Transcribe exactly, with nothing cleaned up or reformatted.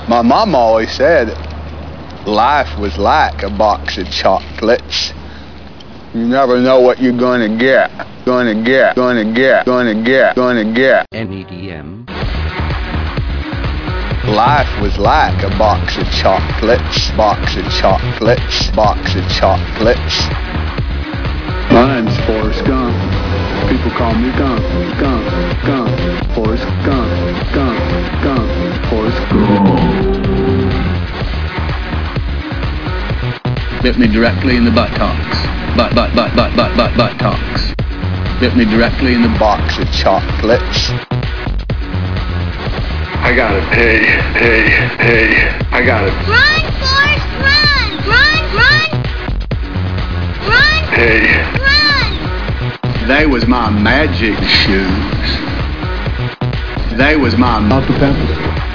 My mom always said life was like a box of chocolates. You never know what you're gonna get. Gonna get, gonna get, gonna get, gonna get. N E D M. Life was like a box of chocolates, box of chocolates, box of chocolates. My name's Forrest Gump. People call me Gump, Gump, Gump. Forrest Gump, Gump, Gump. Forrest Gump. Bit me directly in the buttocks. Butt, butt, butt, butt, butt, butt, buttocks. Bit me directly in the box of chocolates. I gotta pay, pay, pay. I gotta run, Forrest, run, run, run, run, pay, run. They was my magic shoes. They was my Doctor Pepper.